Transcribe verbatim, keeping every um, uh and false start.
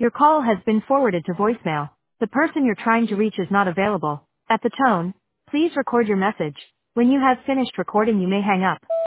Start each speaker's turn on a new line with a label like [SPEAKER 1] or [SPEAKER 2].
[SPEAKER 1] Your call has been forwarded to voicemail. The person you're trying to reach is not available. At the tone, please record your message. When you have finished recording, you may hang up.